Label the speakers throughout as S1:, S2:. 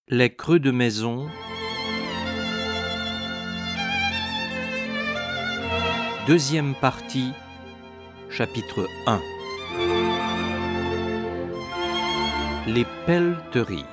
S1: Les creux de maison. Deuxième partie, chapitre 1. Les pelleteries.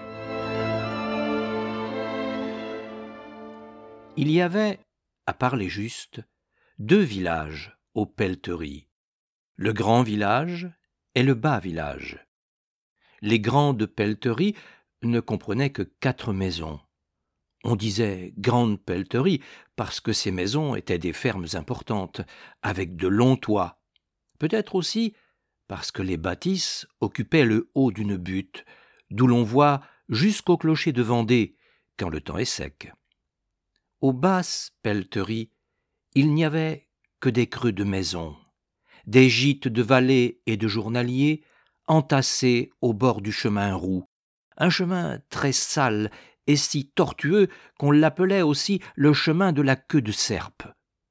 S1: Il y avait, à part les justes, 2 villages aux pelleteries, le grand village et le bas village. Les grandes pelleteries ne comprenaient que 4 maisons. On disait grandes pelleteries parce que ces maisons étaient des fermes importantes, avec de longs toits. Peut-être aussi parce que les bâtisses occupaient le haut d'une butte, d'où l'on voit jusqu'au clocher de Vendée, quand le temps est sec. Aux basses pelleteries, il n'y avait que des creux de maisons, des gîtes de valets et de journaliers entassés au bord du chemin roux, un chemin très sale et si tortueux qu'on l'appelait aussi le chemin de la queue de serpe.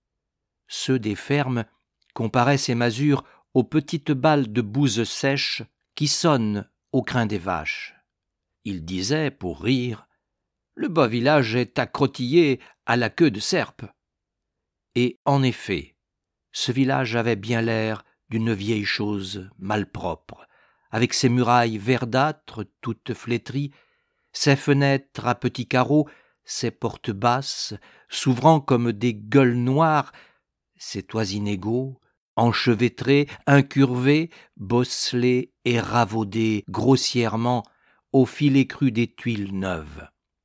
S1: Ceux des fermes comparaient ces masures aux petites balles de bouse sèche qui sonnent au crin des vaches. Ils disaient, pour rire, « Le bas village est accrotillé à la queue de serpe ». Et en effet, ce village avait bien l'air d'une vieille chose malpropre, avec ses murailles verdâtres toutes flétries, ses fenêtres à petits carreaux, ses portes basses, s'ouvrant comme des gueules noires, ses toits inégaux, enchevêtrés, incurvés, bosselés et ravaudés grossièrement au filet cru des tuiles neuves.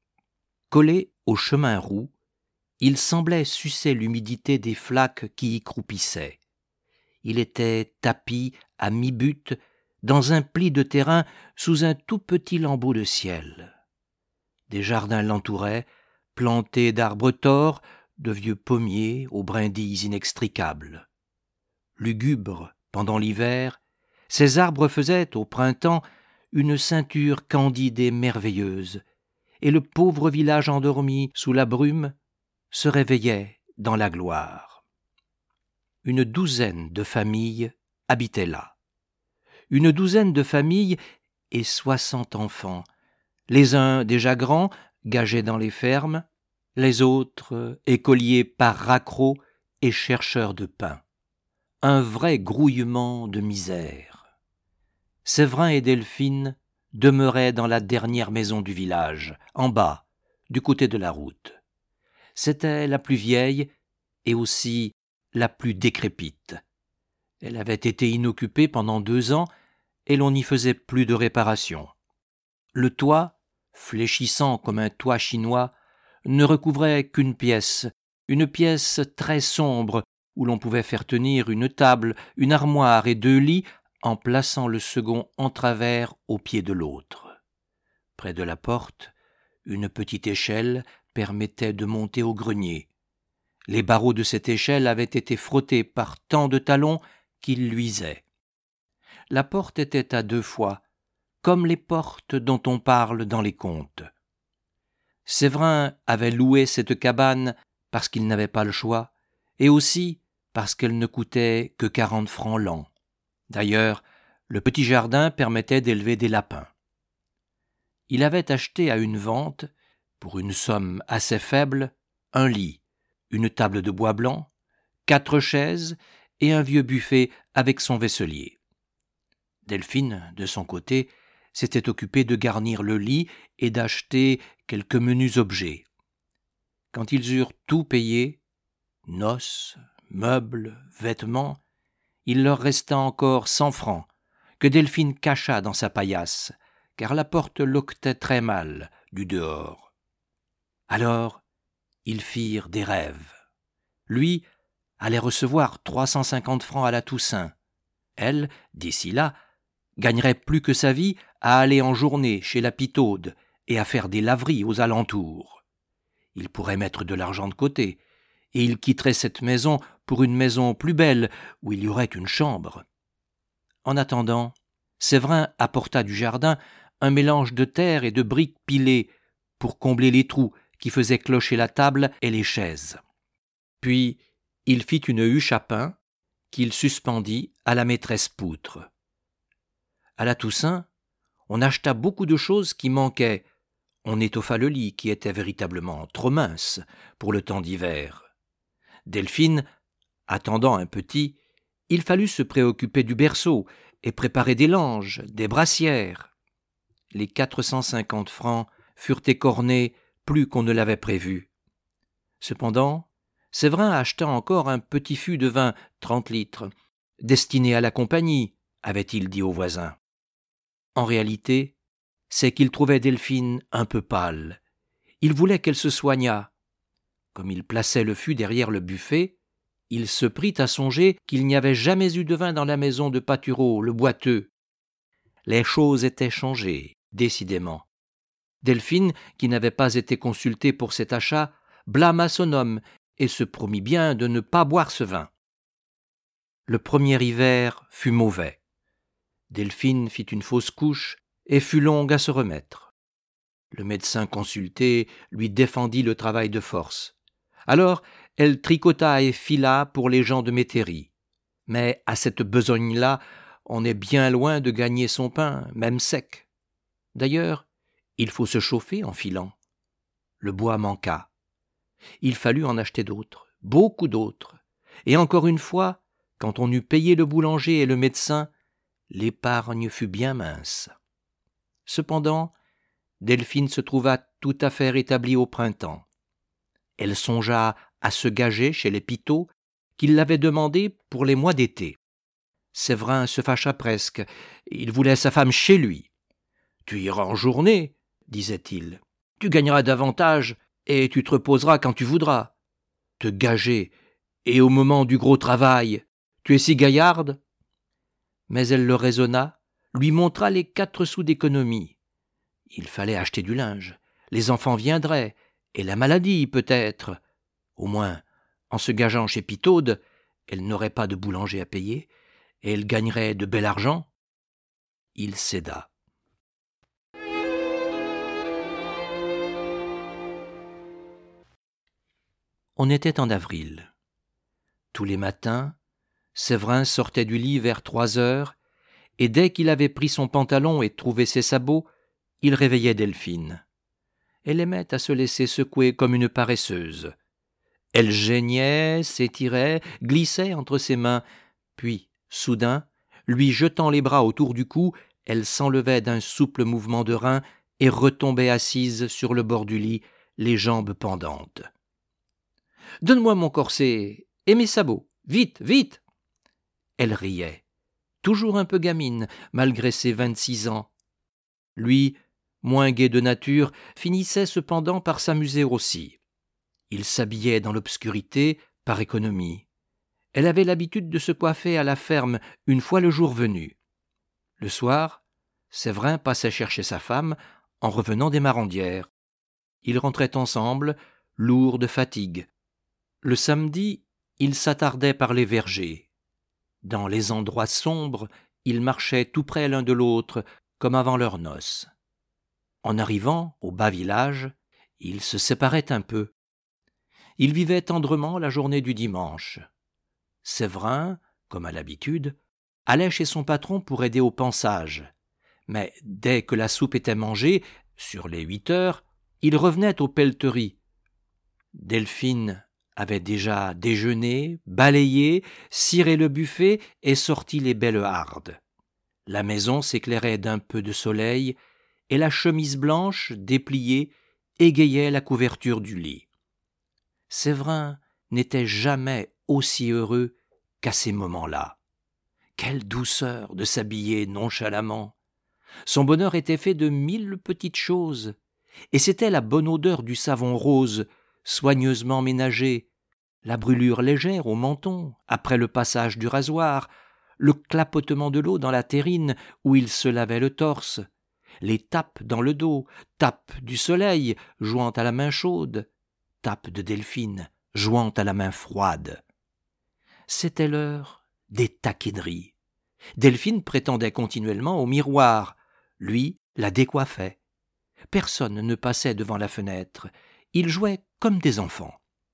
S1: Collé au chemin roux, il semblait sucer l'humidité des flaques qui y croupissaient. Il était tapi à mi-butte dans un pli de terrain sous un tout petit lambeau de ciel. Des jardins l'entouraient, plantés d'arbres tors, de vieux pommiers aux brindilles inextricables. Lugubres pendant l'hiver, ces arbres faisaient au printemps une ceinture candide et merveilleuse, et le pauvre village endormi sous la brume se réveillait dans la gloire. Une douzaine de familles habitaient là. Une douzaine de familles et 60 enfants, les uns déjà grands, gagés dans les fermes, les autres écoliers par raccrocs et chercheurs de pain. Un vrai grouillement de misère. Séverin et Delphine demeuraient dans la dernière maison du village, en bas, du côté de la route. C'était la plus vieille et aussi la plus décrépite. Elle avait été inoccupée pendant 2 ans et l'on n'y faisait plus de réparation. Le toit, fléchissant comme un toit chinois, ne recouvrait qu'une pièce très sombre où l'on pouvait faire tenir une table, une armoire et 2 lits en plaçant le second en travers au pied de l'autre. Près de la porte, une petite échelle permettait de monter au grenier. Les barreaux de cette échelle avaient été frottés par tant de talons qu'ils luisaient. La porte était à 2 fois, comme les portes dont on parle dans les contes. Séverin avait loué cette cabane parce qu'il n'avait pas le choix, et aussi parce qu'elle ne coûtait que 40 francs l'an. D'ailleurs, le petit jardin permettait d'élever des lapins. Il avait acheté à une vente, pour une somme assez faible, un lit, une table de bois blanc, 4 chaises et un vieux buffet avec son vaisselier. Delphine, de son côté, s'était occupée de garnir le lit et d'acheter quelques menus objets. Quand ils eurent tout payé, noces, meubles, vêtements, il leur resta encore 100 francs, que Delphine cacha dans sa paillasse, car la porte loquetait très mal du dehors. Alors, ils firent des rêves. Lui allait recevoir 350 francs à la Toussaint. Elle, d'ici là, gagnerait plus que sa vie à aller en journée chez la Pitaude et à faire des laveries aux alentours. Il pourrait mettre de l'argent de côté, et il quitterait cette maison pour une maison plus belle où il y aurait une chambre. En attendant, Séverin apporta du jardin un mélange de terre et de briques pilées pour combler les trous qui faisaient clocher la table et les chaises. Puis il fit une huche à pain qu'il suspendit à la maîtresse poutre. À la Toussaint, on acheta beaucoup de choses qui manquaient. On étoffa le lit qui était véritablement trop mince pour le temps d'hiver. Delphine, attendant un petit, il fallut se préoccuper du berceau et préparer des langes, des brassières. Les 450 francs furent écornés plus qu'on ne l'avait prévu. Cependant, Séverin acheta encore un petit fût de vin 30 litres, destiné à la compagnie, avait-il dit aux voisins. En réalité, c'est qu'il trouvait Delphine un peu pâle. Il voulait qu'elle se soignât. Comme il plaçait le fût derrière le buffet, il se prit à songer qu'il n'y avait jamais eu de vin dans la maison de Patureau, le boiteux. Les choses étaient changées, décidément. Delphine, qui n'avait pas été consultée pour cet achat, blâma son homme et se promit bien de ne pas boire ce vin. Le premier hiver fut mauvais. Delphine fit une fausse couche et fut longue à se remettre. Le médecin consulté lui défendit le travail de force. Alors, elle tricota et fila pour les gens de métairie. Mais à cette besogne-là, on est bien loin de gagner son pain, même sec. D'ailleurs, il faut se chauffer en filant. Le bois manqua. Il fallut en acheter d'autres, beaucoup d'autres. Et encore une fois, quand on eut payé le boulanger et le médecin, l'épargne fut bien mince. Cependant, Delphine se trouva tout à fait rétablie au printemps. Elle songea à se gager chez les Pitot, qui l'avaient demandé pour les mois d'été. Séverin se fâcha presque. Il voulait sa femme chez lui. « Tu iras en journée, » disait-il. « Tu gagneras davantage et tu te reposeras quand tu voudras. Te gager, et au moment du gros travail, tu es si gaillarde ?» Mais elle le raisonna, lui montra les 4 sous d'économie. Il fallait acheter du linge, les enfants viendraient, et la maladie peut-être. Au moins, en se gageant chez Pitaude, elle n'aurait pas de boulanger à payer, et elle gagnerait de bel argent. Il céda. On était en avril. Tous les matins, Séverin sortait du lit vers 3 heures, et dès qu'il avait pris son pantalon et trouvé ses sabots, il réveillait Delphine. Elle aimait à se laisser secouer comme une paresseuse. Elle geignait, s'étirait, glissait entre ses mains, puis, soudain, lui jetant les bras autour du cou, elle s'enlevait d'un souple mouvement de reins et retombait assise sur le bord du lit, les jambes pendantes. « Donne-moi mon corset et mes sabots, vite, vite !» Elle riait, toujours un peu gamine, malgré ses 26 ans. Lui, moins gai de nature, finissait cependant par s'amuser aussi. Il s'habillait dans l'obscurité, par économie. Elle avait l'habitude de se coiffer à la ferme une fois le jour venu. Le soir, Séverin passait chercher sa femme en revenant des marandières. Ils rentraient ensemble, lourds de fatigue. Le samedi, ils s'attardaient par les vergers. Dans les endroits sombres, ils marchaient tout près l'un de l'autre, comme avant leurs noces. En arrivant au bas village, ils se séparaient un peu. Ils vivaient tendrement la journée du dimanche. Séverin, comme à l'habitude, allait chez son patron pour aider au pansage. Mais dès que la soupe était mangée, sur les 8 heures, il revenait aux pelleteries. Delphine avait déjà déjeuné, balayé, ciré le buffet et sorti les belles hardes. La maison s'éclairait d'un peu de soleil et la chemise blanche, dépliée, égayait la couverture du lit. Séverin n'était jamais aussi heureux qu'à ces moments-là. Quelle douceur de s'habiller nonchalamment! Son bonheur était fait de 1000 petites choses, et c'était la bonne odeur du savon rose, soigneusement ménagé, la brûlure légère au menton, après le passage du rasoir, le clapotement de l'eau dans la terrine où il se lavait le torse, les tapes dans le dos, tapes du soleil jouant à la main chaude, tapes de Delphine jouant à la main froide. C'était l'heure des taquineries. Delphine prétendait continuellement au miroir, lui la décoiffait. Personne ne passait devant la fenêtre, ils jouaient comme des enfants.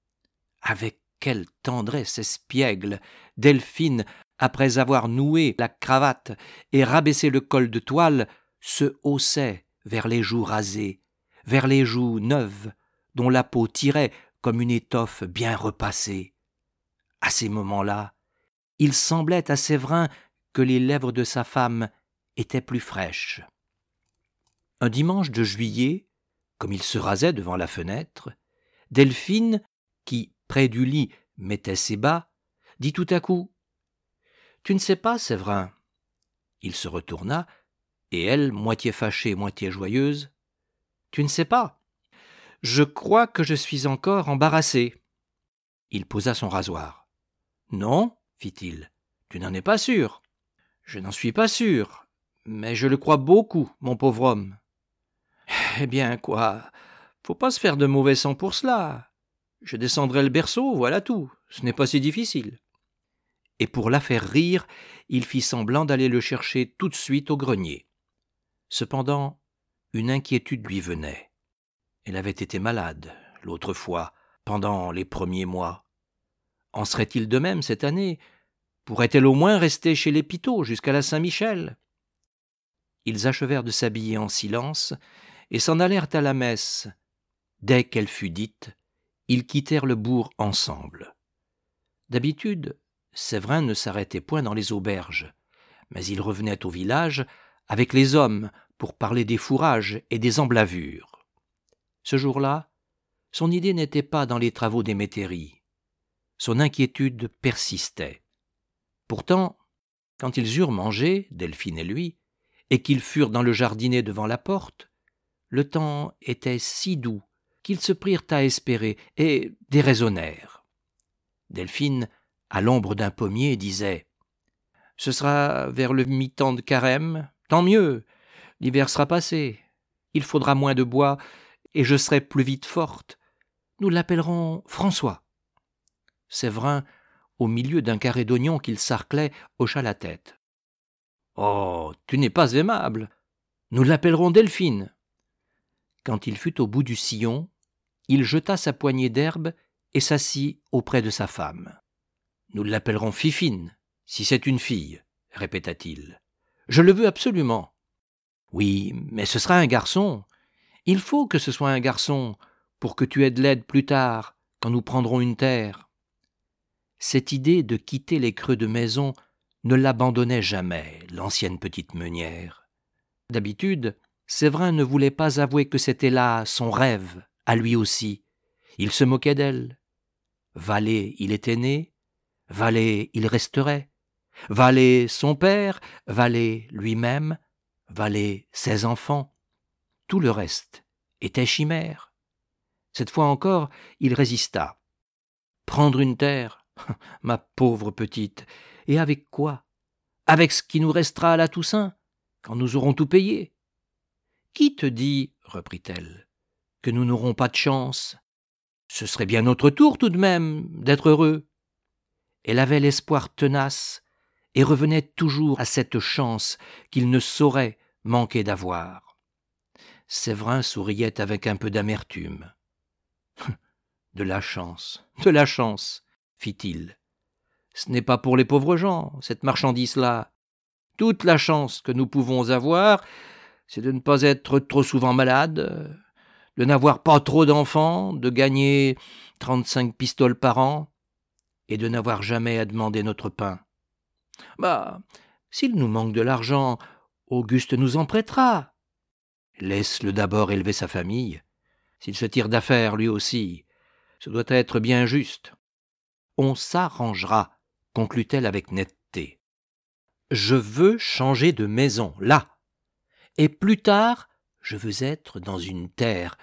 S1: Avec quelle tendresse espiègle, Delphine, après avoir noué la cravate et rabaissé le col de toile, se haussait vers les joues rasées, vers les joues neuves, dont la peau tirait comme une étoffe bien repassée. À ces moments-là, il semblait à Séverin que les lèvres de sa femme étaient plus fraîches. Un dimanche de juillet, comme il se rasait devant la fenêtre, Delphine, qui, près du lit, mettait ses bas, dit tout à coup « Tu ne sais pas, Séverin ?» Il se retourna, et elle, moitié fâchée, moitié joyeuse, « Tu ne sais pas ? Je crois que je suis encore embarrassé. » Il posa son rasoir. « Non, fit-il, tu n'en es pas sûr. »« Je n'en suis pas sûr, mais je le crois beaucoup, mon pauvre homme. »« Eh bien, quoi, faut pas se faire de mauvais sang pour cela. Je descendrai le berceau, voilà tout, ce n'est pas si difficile. » Et pour la faire rire, il fit semblant d'aller le chercher tout de suite au grenier. Cependant, une inquiétude lui venait. Elle avait été malade, l'autre fois, pendant les premiers mois. En serait-il de même cette année ? Pourrait-elle au moins rester chez les Pitot jusqu'à la Saint-Michel ? Ils achevèrent de s'habiller en silence et s'en allèrent à la messe. Dès qu'elle fut dite, ils quittèrent le bourg ensemble. D'habitude, Séverin ne s'arrêtait point dans les auberges, mais il revenait au village avec les hommes pour parler des fourrages et des emblavures. Ce jour-là, son idée n'était pas dans les travaux des métairies. Son inquiétude persistait. Pourtant, quand ils eurent mangé, Delphine et lui, et qu'ils furent dans le jardinet devant la porte, le temps était si doux qu'ils se prirent à espérer et déraisonnèrent. Delphine, à l'ombre d'un pommier, disait « Ce sera vers le mi-temps de carême, tant mieux, l'hiver sera passé, il faudra moins de bois et je serai plus vite forte. Nous l'appellerons François. » Séverin, au milieu d'un carré d'oignons qu'il sarclait, hocha la tête. « Oh, tu n'es pas aimable. Nous l'appellerons Delphine. » Quand il fut au bout du sillon, il jeta sa poignée d'herbe et s'assit auprès de sa femme. « Nous l'appellerons Fifine, si c'est une fille, » répéta-t-il. « Je le veux absolument. »« Oui, mais ce sera un garçon. Il faut que ce soit un garçon pour que tu aies de l'aide plus tard, quand nous prendrons une terre. » Cette idée de quitter les creux de maison ne l'abandonnait jamais, l'ancienne petite meunière. D'habitude, Séverin ne voulait pas avouer que c'était là son rêve, à lui aussi. Il se moquait d'elle. Valet, il était né. Valet, il resterait. Valet, son père. Valet, lui-même. Valet, ses enfants. Tout le reste était chimère. Cette fois encore, il résista. Prendre une terre, ma pauvre petite, et avec quoi ? Avec ce qui nous restera à la Toussaint, quand nous aurons tout payé. Qui te dit, reprit-elle, que nous n'aurons pas de chance ? Ce serait bien notre tour tout de même d'être heureux. Elle avait l'espoir tenace et revenait toujours à cette chance qu'il ne saurait manquer d'avoir. Séverin souriait avec un peu d'amertume. « De la chance, fit-il. Ce n'est pas pour les pauvres gens, cette marchandise-là. Toute la chance que nous pouvons avoir, c'est de ne pas être trop souvent malade, de n'avoir pas trop d'enfants, de gagner 35 pistoles par an, et de n'avoir jamais à demander notre pain. Bah, s'il nous manque de l'argent, Auguste nous en prêtera. Laisse-le d'abord élever sa famille. S'il se tire d'affaire lui aussi, ce doit être bien juste. On s'arrangera, conclut-elle avec netteté. Je veux changer de maison, là. Et plus tard, je veux être dans une terre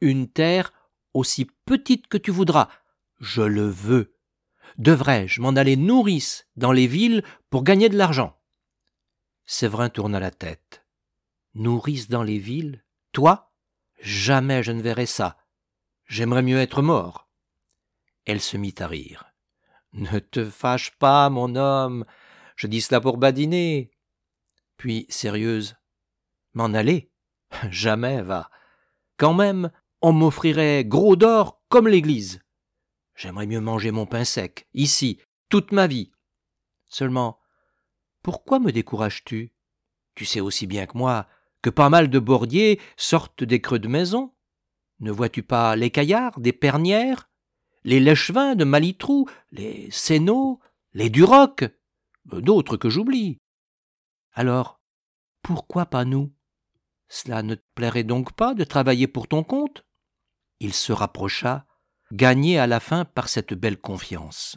S1: aussi petite que tu voudras. Je le veux. Devrais-je m'en aller nourrice dans les villes pour gagner de l'argent ? Séverin tourna la tête. Nourrice dans les villes ? Toi ? Jamais je ne verrai ça. J'aimerais mieux être mort. Elle se mit à rire. Ne te fâche pas, mon homme. Je dis cela pour badiner. Puis, sérieuse, m'en aller ? Jamais, va. Quand même, on m'offrirait gros d'or comme l'église. J'aimerais mieux manger mon pain sec, ici, toute ma vie. Seulement, pourquoi me décourages-tu ? Tu sais aussi bien que moi que pas mal de bordiers sortent des creux de maison. Ne vois-tu pas les Caillards des Pernières, les Lèchevin de Malitrou, les Sénaux, les Duroc, d'autres que j'oublie. Alors, pourquoi pas nous? Cela ne te plairait donc pas de travailler pour ton compte? Il se rapprocha, gagné à la fin par cette belle confiance.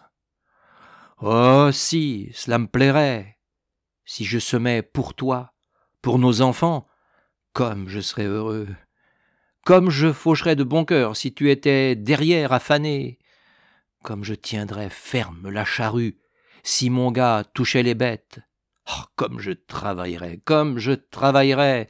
S1: Oh si, cela me plairait. Si je semais pour toi, pour nos enfants, comme je serais heureux. Comme je faucherais de bon cœur si tu étais derrière à faner. Comme je tiendrais ferme la charrue si mon gars touchait les bêtes. Oh, comme je travaillerais, comme je travaillerais.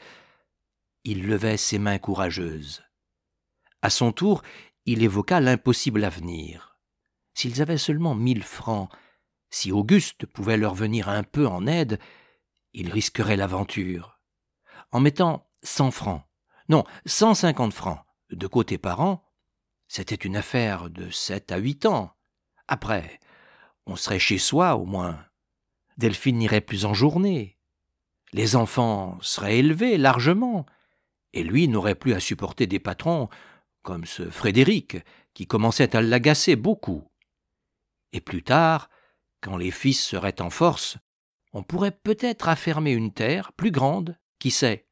S1: Il levait ses mains courageuses. À son tour, il évoqua l'impossible avenir. S'ils avaient seulement 1000 francs, si Auguste pouvait leur venir un peu en aide, ils risqueraient l'aventure. En mettant 100 francs, non, 150 francs de côté par an, c'était une affaire de 7 à 8 ans. Après, on serait chez soi au moins. Delphine n'irait plus en journée. Les enfants seraient élevés largement, et lui n'aurait plus à supporter des patrons comme ce Frédéric, qui commençait à l'agacer beaucoup. Et plus tard, quand les fils seraient en force, on pourrait peut-être affermer une terre plus grande, qui sait.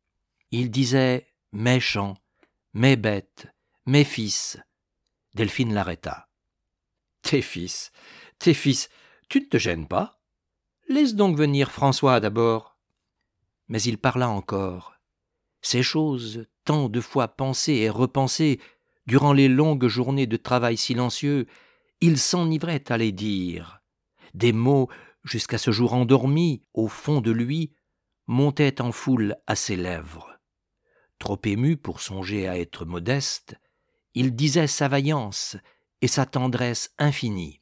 S1: Il disait « mes champs, mes bêtes, mes fils ». Delphine l'arrêta. « tes fils, tu ne te gênes pas? Laisse donc venir François d'abord. » Mais il parla encore. Ces choses, tant de fois pensées et repensées, durant les longues journées de travail silencieux, il s'enivrait à les dire. Des mots, jusqu'à ce jour endormis, au fond de lui, montaient en foule à ses lèvres. Trop ému pour songer à être modeste, il disait sa vaillance et sa tendresse infinie.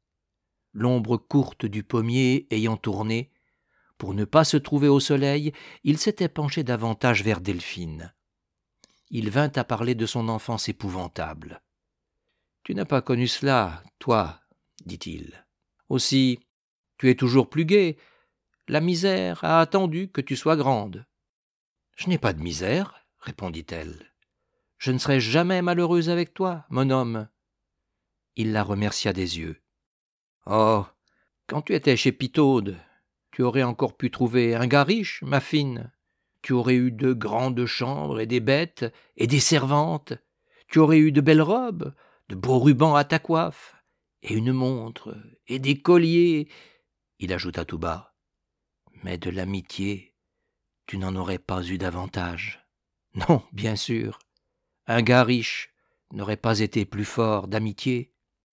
S1: L'ombre courte du pommier ayant tourné, pour ne pas se trouver au soleil, il s'était penché davantage vers Delphine. Il vint à parler de son enfance épouvantable. « Tu n'as pas connu cela, toi, dit-il. Aussi, tu es toujours plus gai. La misère a attendu que tu sois grande. »« Je n'ai pas de misère, répondit-elle. Je ne serai jamais malheureuse avec toi, mon homme. » Il la remercia des yeux. « Oh, quand tu étais chez Pitaude, tu aurais encore pu trouver un gars riche, ma fine. Tu aurais eu de grandes chambres et des bêtes et des servantes. Tu aurais eu de belles robes, de beaux rubans à ta coiffe, et une montre, et des colliers. » Il ajouta tout bas. « Mais de l'amitié, tu n'en aurais pas eu davantage. Non, bien sûr. Un gars riche n'aurait pas été plus fort d'amitié. »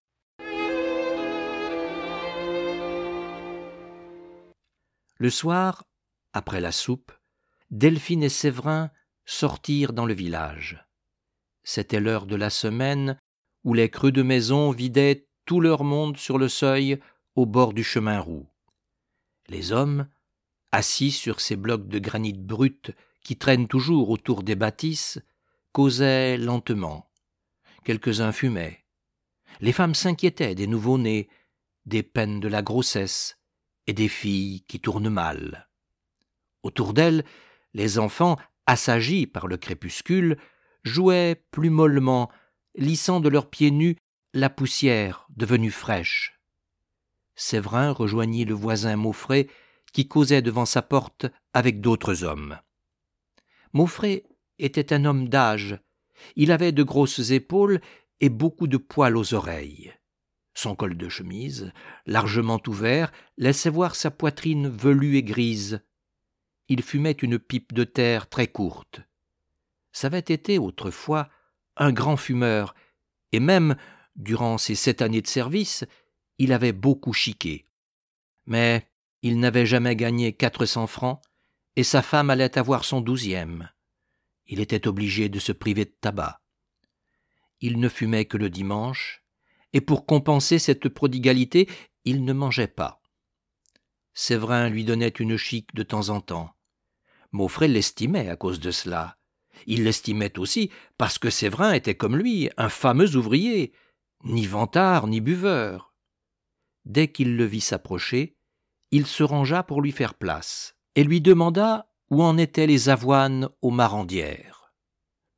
S1: Le soir, après la soupe, Delphine et Séverin sortirent dans le village. C'était l'heure de la semaine où les creux de maisons vidaient tout leur monde sur le seuil au bord du chemin roux. Les hommes, assis sur ces blocs de granit brut qui traînent toujours autour des bâtisses, causaient lentement. Quelques-uns fumaient. Les femmes s'inquiétaient des nouveau-nés, des peines de la grossesse et des filles qui tournent mal. Autour d'elles, les enfants, assagis par le crépuscule, jouaient plus mollement, lissant de leurs pieds nus la poussière devenue fraîche. Séverin rejoignit le voisin Mauffret qui causait devant sa porte avec d'autres hommes. Mauffret était un homme d'âge. Il avait de grosses épaules et beaucoup de poils aux oreilles. Son col de chemise, largement ouvert, laissait voir sa poitrine velue et grise. Il fumait une pipe de terre très courte. C'avait été autrefois un grand fumeur, et même, durant ses 7 années de service, il avait beaucoup chiqué. Mais il n'avait jamais gagné 400 francs, et sa femme allait avoir son 12e. Il était obligé de se priver de tabac. Il ne fumait que le dimanche, et pour compenser cette prodigalité, il ne mangeait pas. Séverin lui donnait une chique de temps en temps. Mauffret l'estimait à cause de cela. Il l'estimait aussi parce que Séverin était comme lui, un fameux ouvrier, ni vantard ni buveur. Dès qu'il le vit s'approcher, il se rangea pour lui faire place et lui demanda où en étaient les avoines aux marandières.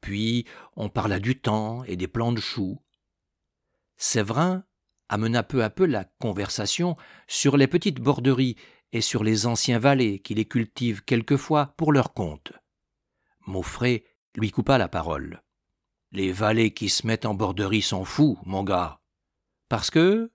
S1: puis on parla du temps et des plants de choux. Séverin amena peu à peu la conversation sur les petites borderies et sur les anciens valets qui les cultivent quelquefois pour leur compte. Mauffret lui coupa la parole. « Les valets qui se mettent en borderie sont fous, mon gars. Parce que,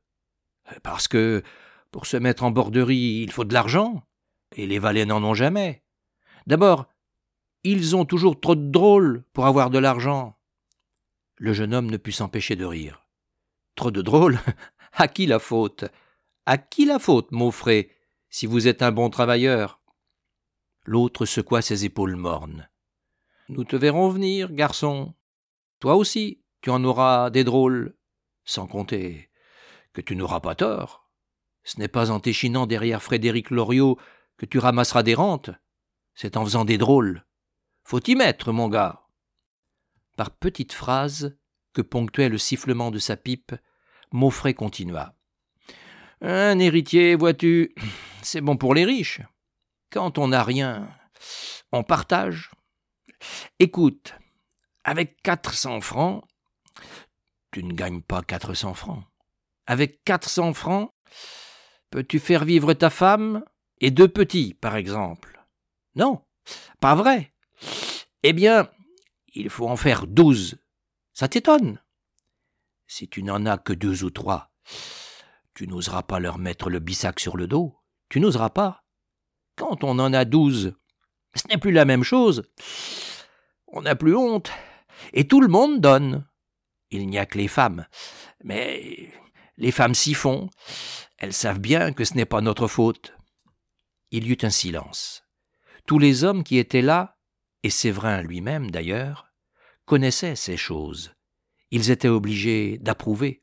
S1: pour se mettre en borderie, il faut de l'argent, et les valets n'en ont jamais. D'abord, ils ont toujours trop de drôles pour avoir de l'argent. » Le jeune homme ne put s'empêcher de rire. « Trop de drôles ? À qui la faute ? À qui la faute, Mauffret, si vous êtes un bon travailleur ?» L'autre secoua ses épaules mornes. « Nous te verrons venir, garçon. Toi aussi, tu en auras des drôles, sans compter que tu n'auras pas tort. Ce n'est pas en t'échinant derrière Frédéric Loriot que tu ramasseras des rentes, c'est en faisant des drôles. Faut t'y mettre, mon gars. » Par petites phrases que ponctuait le sifflement de sa pipe, Mauffret continua. « Un héritier, vois-tu, c'est bon pour les riches. Quand on n'a rien, on partage. Écoute, avec 400 francs, tu ne gagnes pas 400 francs. Avec 400 francs, peux-tu faire vivre ta femme et 2 petits, par exemple? Non, pas vrai. Eh bien, il faut en faire 12. Ça t'étonne? Si tu n'en as que 2 ou 3, tu n'oseras pas leur mettre le bissac sur le dos. Tu n'oseras pas. Quand on en a 12, ce n'est plus la même chose. On n'a plus honte. Et tout le monde donne. Il n'y a que les femmes. Mais les femmes s'y font. Elles savent bien que ce n'est pas notre faute. » Il y eut un silence. Tous les hommes qui étaient là, et Séverin lui-même d'ailleurs, connaissaient ces choses. Ils étaient obligés d'approuver.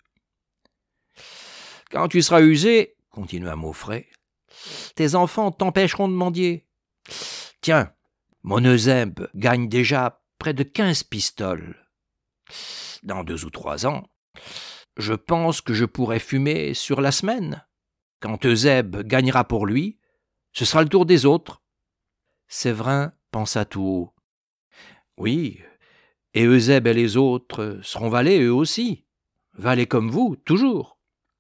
S1: « Quand tu seras usé, continua Mauffret, tes enfants t'empêcheront de mendier. Tiens, mon Eusèbe gagne déjà près de 15 pistoles. Dans 2 ou 3 ans, je pense que je pourrai fumer sur la semaine. Quand Eusèbe gagnera pour lui, ce sera le tour des autres. » Séverin pensa tout haut. « Oui, et Eusèbe et les autres seront valets eux aussi. Valets comme vous, toujours. »«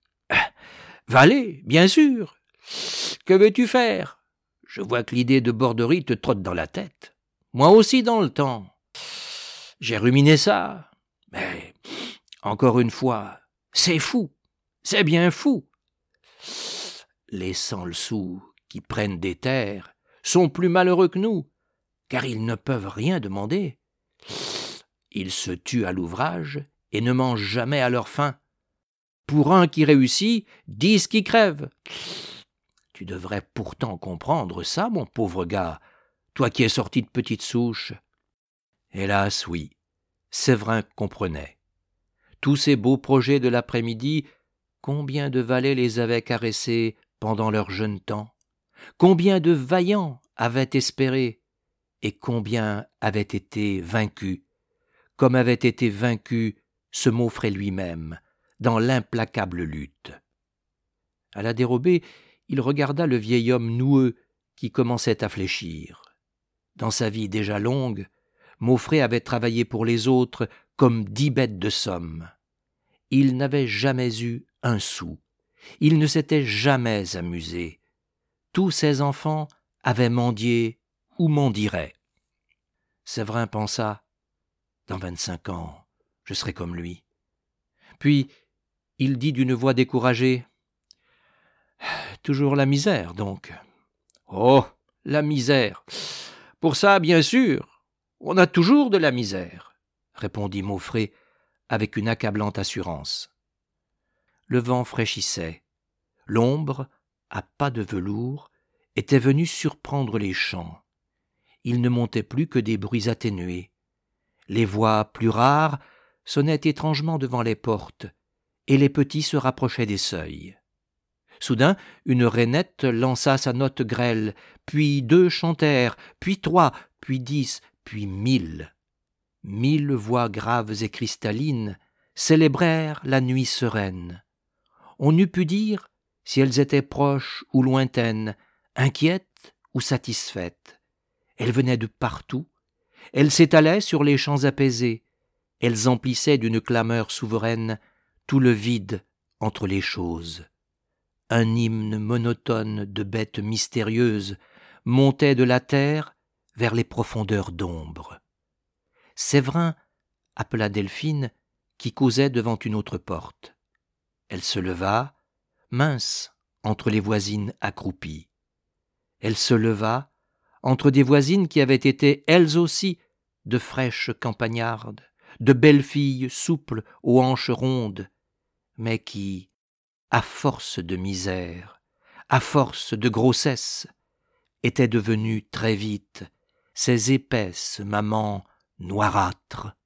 S1: Valets, bien sûr. Que veux-tu faire ? Je vois que l'idée de borderie te trotte dans la tête. Moi aussi dans le temps. J'ai ruminé ça. Mais, encore une fois, c'est fou. C'est bien fou. Les sans-le-sou qui prennent des terres sont plus malheureux que nous, car ils ne peuvent rien demander. Ils se tuent à l'ouvrage et ne mangent jamais à leur faim. Pour un qui réussit, 10 qui crèvent. Tu devrais pourtant comprendre ça, mon pauvre gars, toi qui es sorti de petite souche. » Hélas, oui, Séverin comprenait. Tous ces beaux projets de l'après-midi, combien de valets les avaient caressés pendant leur jeune temps? Combien de vaillants avaient espéré? Et combien avaient été vaincus, comme avait été vaincu ce Mauffret lui-même, dans l'implacable lutte. À la dérobée, il regarda le vieil homme noueux qui commençait à fléchir. Dans sa vie déjà longue, Mauffret avait travaillé pour les autres comme 10 bêtes de somme. Il n'avait jamais eu un sou. Il ne s'était jamais amusé. Tous ses enfants avaient mendié ou mendieraient. Séverin pensa, « Dans 25 ans, je serai comme lui. » Puis, il dit d'une voix découragée, « Toujours la misère, donc. »« Oh, la misère. Pour ça, bien sûr, on a toujours de la misère, » répondit Mauffret avec une accablante assurance. Le vent fraîchissait. L'ombre, à pas de velours, était venue surprendre les champs. Il ne montait plus que des bruits atténués. Les voix plus rares sonnaient étrangement devant les portes, et les petits se rapprochaient des seuils. Soudain, une rainette lança sa note grêle, puis 2 chantèrent, puis 3, puis 10, puis 1000. 1000 voix graves et cristallines célébrèrent la nuit sereine. On eût pu dire si elles étaient proches ou lointaines, inquiètes ou satisfaites. Elles venaient de partout, Elles s'étalaient sur les champs apaisés, elles emplissaient d'une clameur souveraine tout le vide entre les choses. Un hymne monotone de bêtes mystérieuses montait de la terre vers les profondeurs d'ombre. Séverin appela Delphine, qui causait devant une autre porte. Elle se leva, mince, entre les voisines accroupies. Elle se leva entre des voisines qui avaient été, elles aussi, de fraîches campagnardes, de belles filles souples aux hanches rondes, mais qui, à force de misère, à force de grossesse, étaient devenues très vite ces épaisses mamans noirâtres,